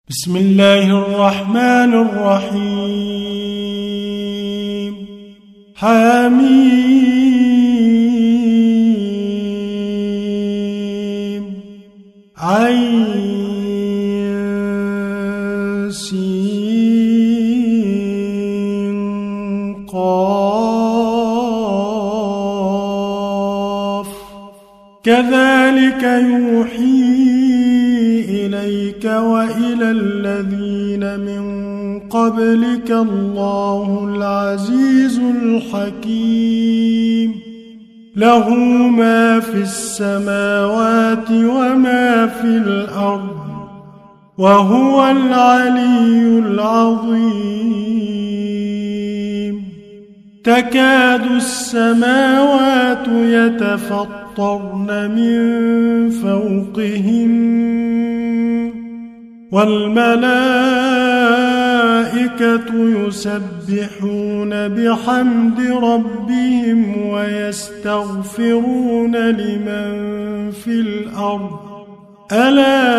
بسم الله الرحمن الرحيم حميم عين سين قاف كذلك يوحي إليك وإلى الذين من قبلك الله العزيز الحكيم له ما في السماوات وما في الأرض وهو العلي العظيم تكاد السماوات يتفطرن من فوقهن والملائكة يسبحون بحمد ربهم ويستغفرون لمن في الأرض ألا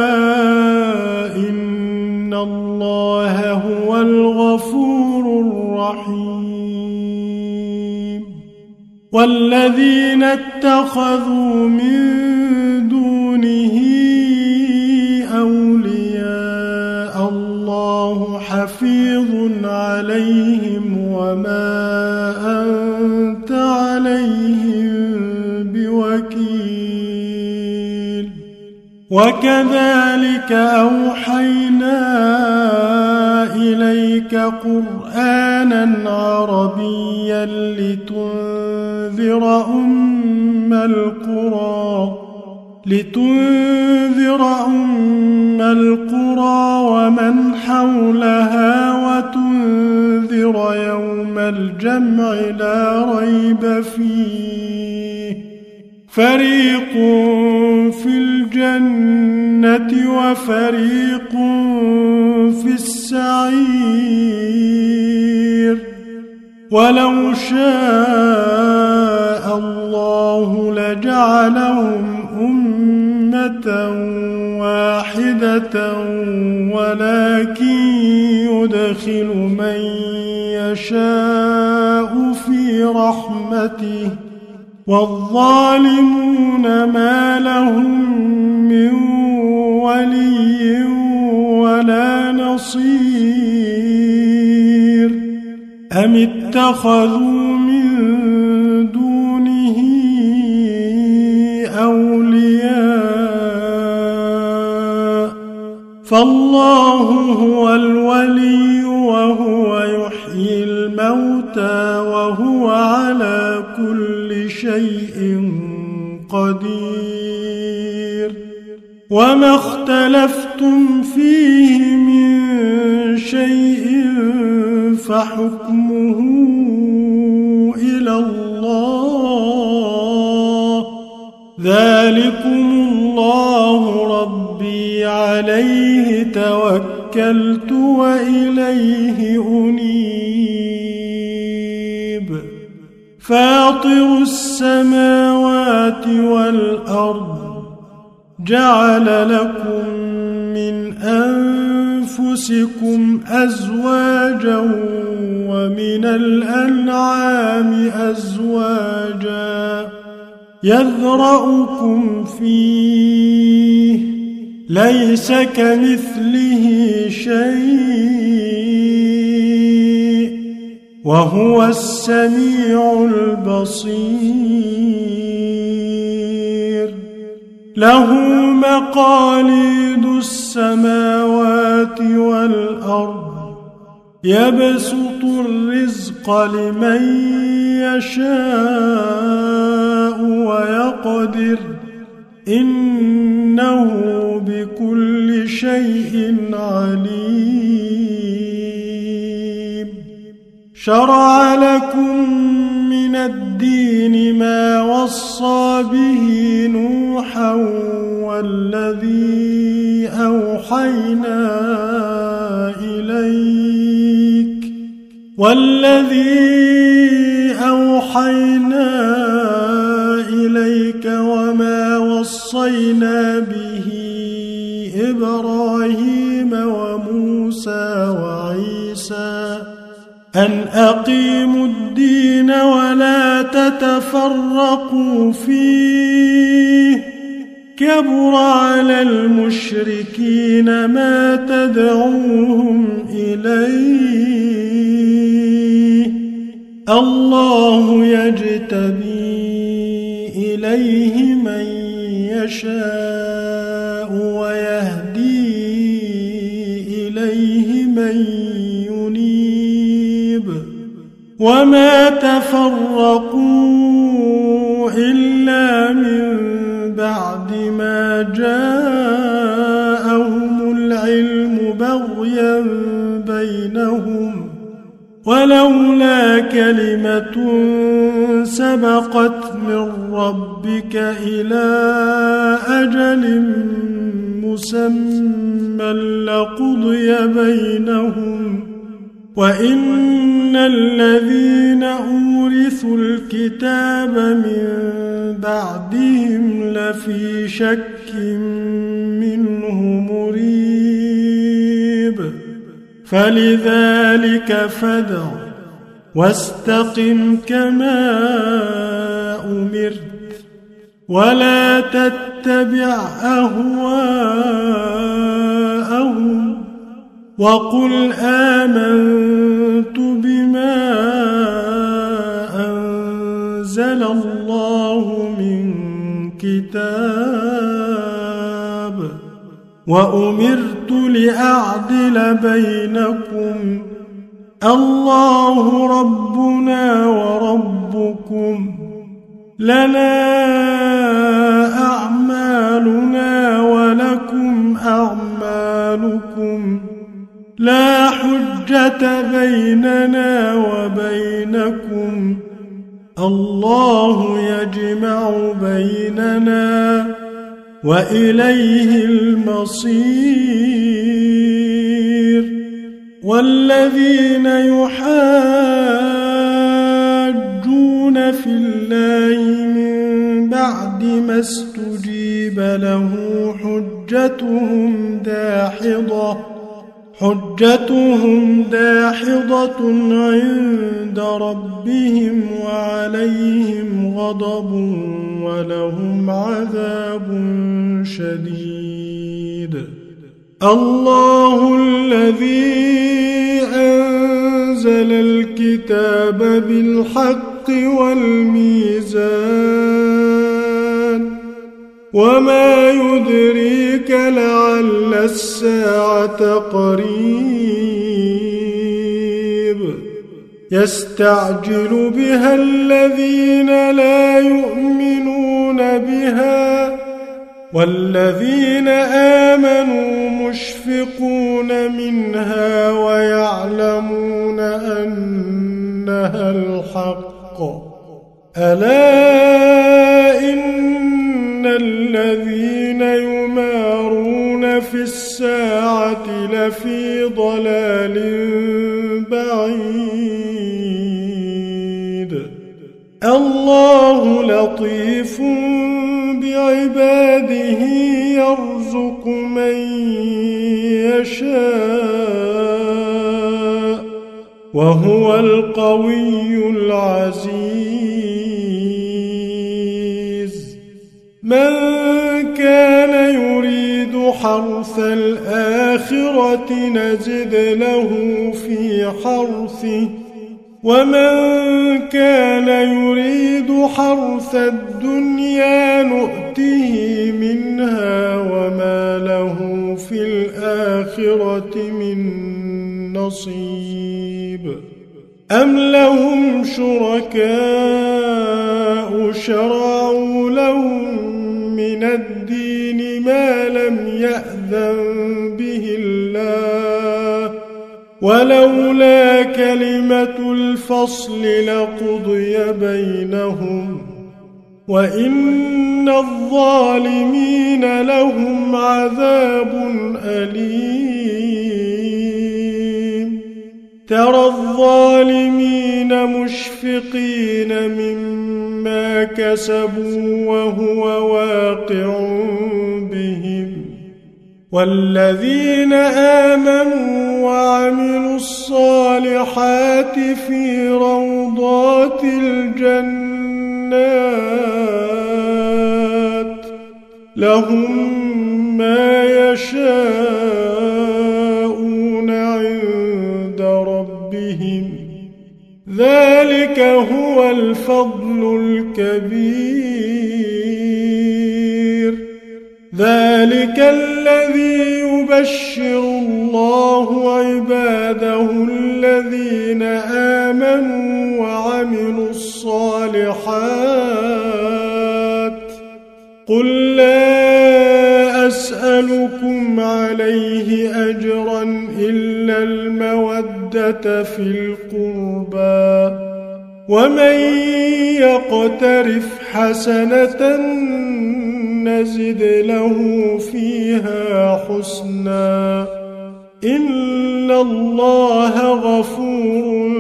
إن الله هو الغفور الرحيم والذين اتخذوا من دونه أولياء الله حفيظ عليهم وما أنت عليهم بوكيل وكذلك أوحينا إليك قرآنا عربيا لتنذر أم القرى ومن حولها وتنذر يوم الجمع لا ريب فيه فريق في الجنة وفريق في السعير ولو شاء الله لجعلهم أمة واحدة ولكن يدخل من يشاء في رحمته والظالمون ما لهم من ولي ولا نصير أم اتخذوا من دونه أولياء فالله هو الولي وهو يحيي الموتى وهو على كل شيء قدير وما اختلفتم فيه من شيء فحكمه إلى الله ذلكم الله ربي عليه توكلت وإليه أنيب فاطر السماوات والأرض جعل لكم من أنفسكم أزواجا ومن الأنعام أزواجا يذرأكم فيه ليس كمثله شيء وهو السميع البصير له مقاليد السماوات والأرض يبسط الرزق لمن يشاء ويقدر إنه بكل شيء عليم شرع لكم من الدين ما وصى به نوحا والذي أوحينا إليك وما وصينا به إبراهيم وموسى وعيسى أن أقيموا الدين ولا تتفرقوا فيه كبر على المشركين ما تدعوهم إليه الله يجتبي إليه من يشاء ويهدي إليه من ينيب وما تفرقوا إلا من بعد ما جاءهم العلم بغيا بينهم ولولا كلمة سبقت من ربك إلى أجل مسمى لقضي بينهم وإن الذين أورثوا الكتاب من بعدهم لفي شك منه مريب فلذلك فادع واستقم كما أمرت ولا تتبع أهواءهم وقل آمنت بما أنزل الله من كتاب وأمرت لأعدل بينكم الله ربنا وربكم لنا أعمالنا ولكم أعمالكم لا حجة بيننا وبينكم الله يجمع بيننا وإليه المصير والذين يحاجون في الله من بعد ما استجيب له حجتهم داحضة عند ربهم وعليهم غضب ولهم عذاب شديد الله الذي أنزل الكتاب بالحق والميزان وما يدريك لعل الساعة قريب يستعجل بها الذين لا يؤمنون بها والذين آمنوا مشفقون منها ويعلمون أنها الحق ألا إن الذين يمارون في الساعة لفي ضلال بعيد الله لطيف بعباده يرزق من يشاء وهو القوي العزيز من كان يريد حرث الآخرة نزد له في حرثه ومن كان يريد حرث الدنيا نؤته منها وما له في الآخرة من نصيب أم لهم شركاء شرعوا لهم من الدين ما لم يأذن به الله ولولا كلمة الفصل لقضي بينهم وإن الظالمين لهم عذاب أليم ترى الظالمين مشفقين مما كسبوا وهو واقع بهم والذين آمنوا وعملوا الصالحات في روضات الجنات لهم ما يشاءون عند ربهم ذلك هو الفضل الكبير ذلك الذي يبشر الله عباده الذين آمنوا وعملوا الصالحات قل لا أسألكم عليه أجرا إلا المودة في القربى ومن يقترف حسنة نزد له فيها حسنا إن الله غفور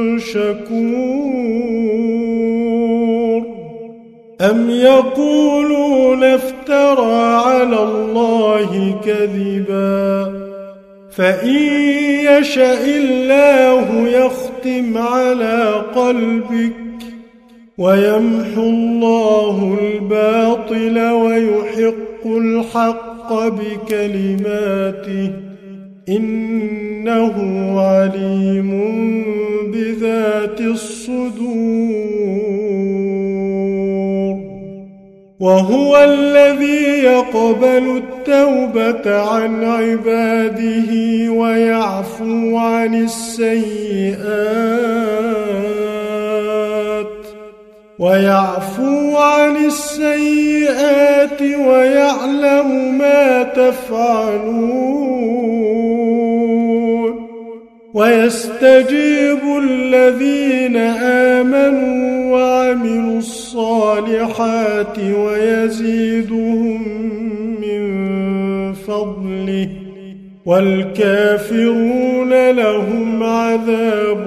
شكور أم يقولون افترى على الله كذبا فإن يشأ الله يختم على قلبك ويمحو الله الباطل ويحق الحق بكلماته إنه عليم بذات الصدور وهو الذي يقبل التوبة عن عباده ويعفو عن السيئات ويعلم ما تفعلون ويستجيب الذين آمنوا وعملوا الصالحات ويزيدهم من فضله والكافرون لهم عذاب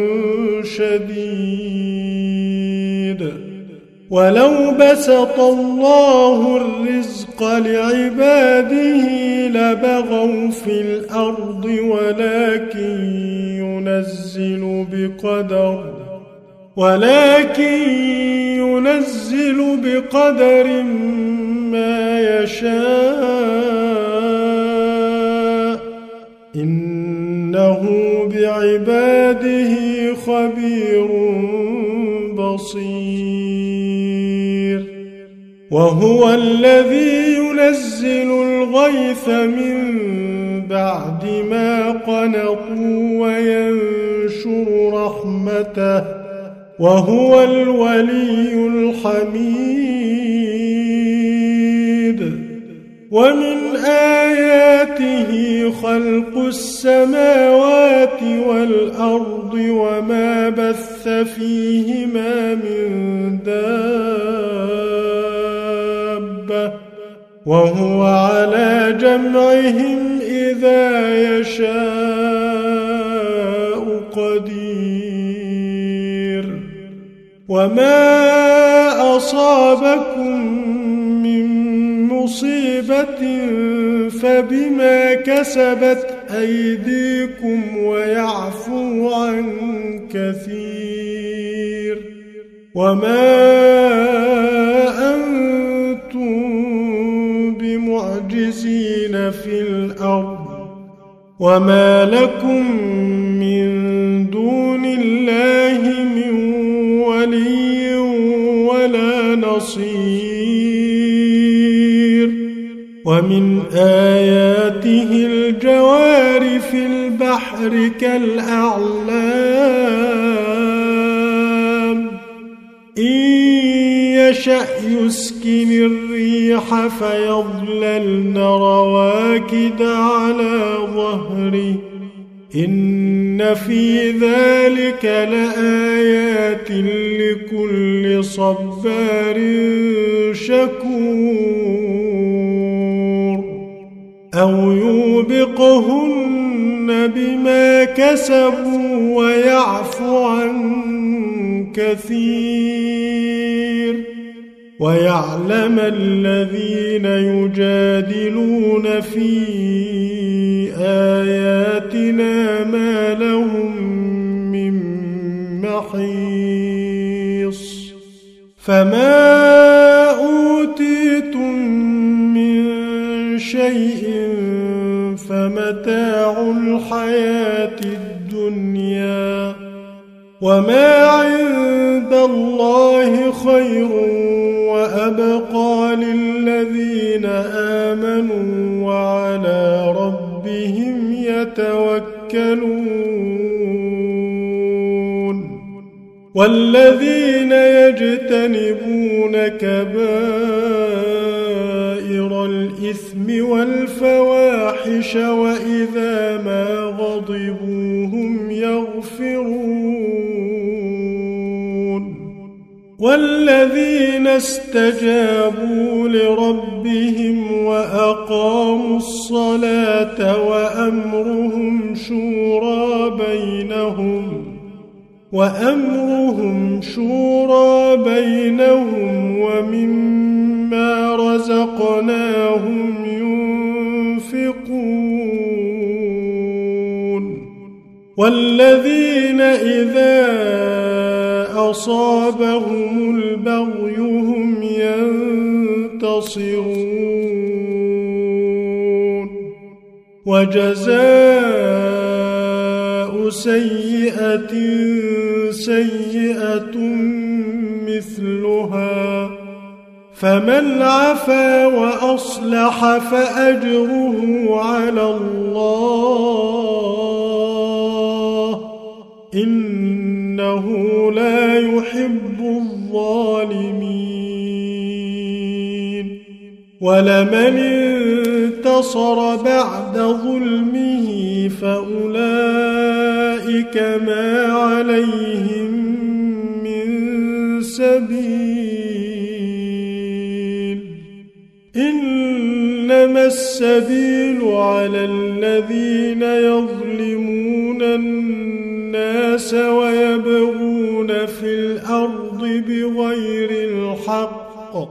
شديد ولو بسط الله الرزق لعباده لبغوا في الأرض ولكن ينزل بقدر ما يشاء إنه بعباده خبير بصير وهو الذي ينزل الغيث من بعد ما قنطوا وينشر رحمته وهو الولي الحميد ومن آياته خلق السماوات والأرض وما بث فيهما من دابة وهو على جمعهم إذا يشاء قدير وما أصابكم من مصيبة فبما كسبت أيديكم ويعفو عن كثير وما أنتم بمعجزين في الأرض وما لكم من دون الله من ولي ولا نصير ومن آياته الجوار في البحر كالأعلام إن يشأ يسكن الريح فيظللن رواكد على ظهره إن في ذلك لآيات لكل صبار شكور أو يوبقهن بما كسبوا ويعفو عن كثير ويعلم الذين يجادلون في آياتنا ما لهم من محيص فما أوتيتم من شيء فمتاع الحياة الدنيا وما عند الله خير وأبقى للذين آمنوا وعلى ربهم يتوكلون والذين يجتنبون كبائر الإثم والفواحش وإذا ما غضبوا هم يغفرون والذين استجابوا لربهم وأقاموا الصلاة وأمرهم شورى بينهم ومما رزقناهم ينفقون والذين إذا أصابهم البغي هم ينتصرون وجزاء سيئة سيئة مثلها فمن عفا وأصلح فأجره على الله إنه لا يحب الظالمين ولمن انتصر بعد ظلمه فأولئك ما عليهم من سبيل إنما السبيل على الذين يظلمون الناس ويبغون في الأرض بغير الحق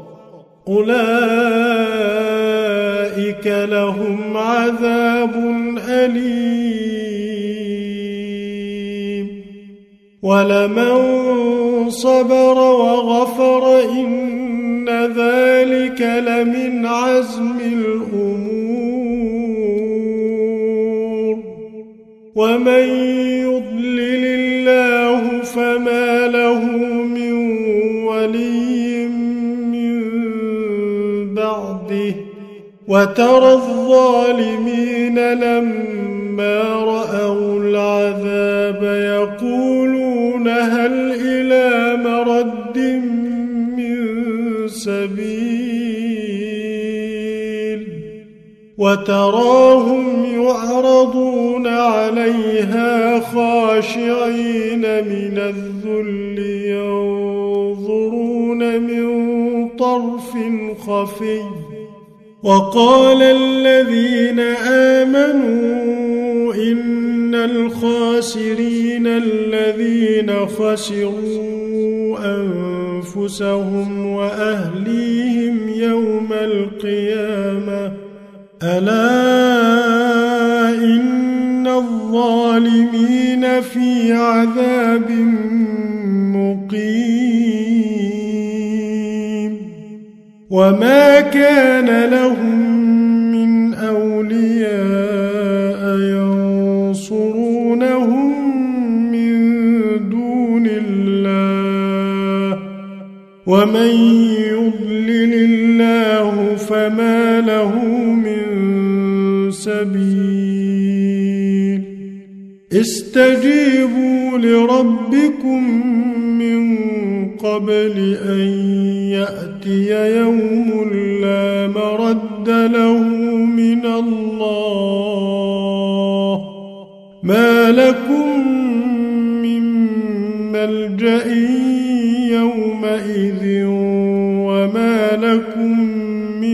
أولئك لهم عذاب أليم ولمن صبر وغفر إن ذلك لمن عزم الأمور ومن يضلل الله فما له من ولي من بعده وترى الظالمين لما رأوا العذاب يقولون هل إلى مرد من سبيل وتراهم يعرضون عليها خاشعين من الذل ينظرون من طرف خفي وقال الذين آمنوا إن الخاسرين الذين خسروا أنفسهم وأهليهم يوم القيامة ألا إن الظالمين في عذاب مقيم وما كان لهم من أولياء ينصرونهم من دون الله ومن يضلل الله فما له من سبيل استجيبوا لربكم من قبل أن يأتي يوم لا مرد له من الله ما لكم من ملجأ يومئذ وما لكم من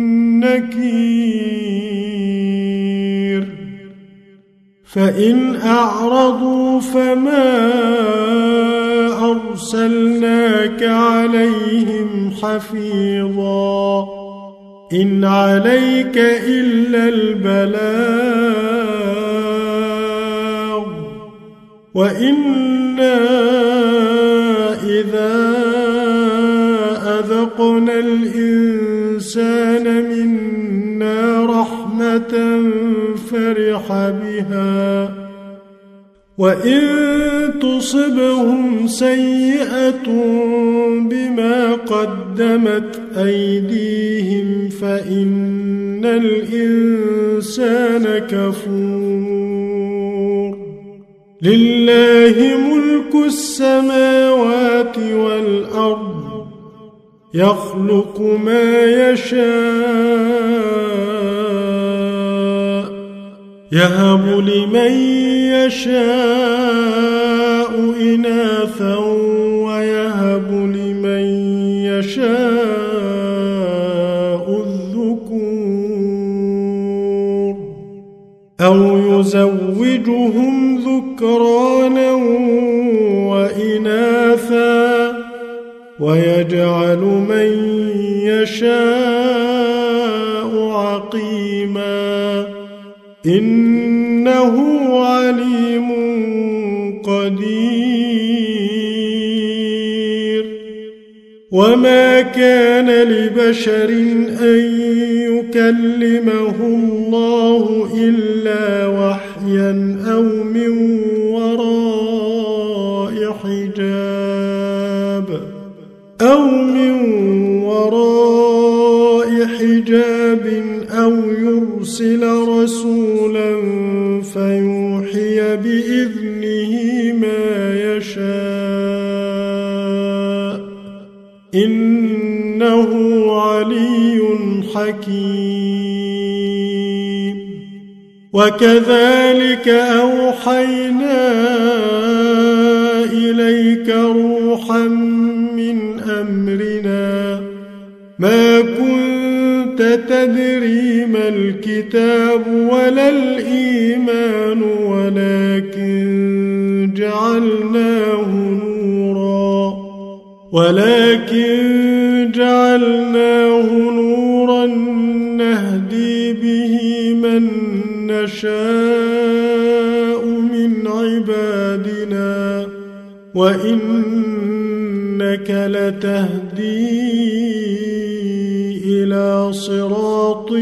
نكير فإن أعرضوا فما أرسلناك عليهم حفيظا إن عليك إلا البلاغ وإنا إذا أذقنا الإنسان منا رحمة فرح بها وإن تصبهم سيئة بما قدمت أيديهم فإن الإنسان كفور لله ملك السماوات والأرض يخلق ما يشاء يهب لمن يشاء إناثا ويهب لمن يشاء الذكور أو يزوجهم ذكرانا وإناثا ويجعل من يشاء عقيما إنه عليم قدير وما كان لبشر أن يكلمه الله إلا وحيا أو من وراء حجاب أو يرسل رسولا فيوحي بإذنه ما يشاء إنه علي حكيم وكذلك أوحينا إليك روحا من أمرنا ما كنت تدري ما الكتاب ولا الإيمان ولكن جعلناه نورا نهدي به من نشاء من عبادنا وإنك لتهدي إلى صراط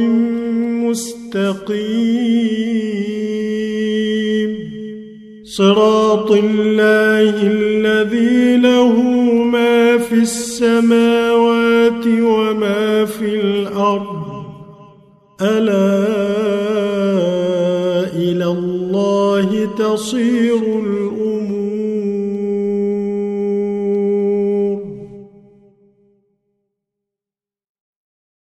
مستقيم صراط الله الذي له ما في السماوات وما في الأرض ألا إلى الله تصير الأمور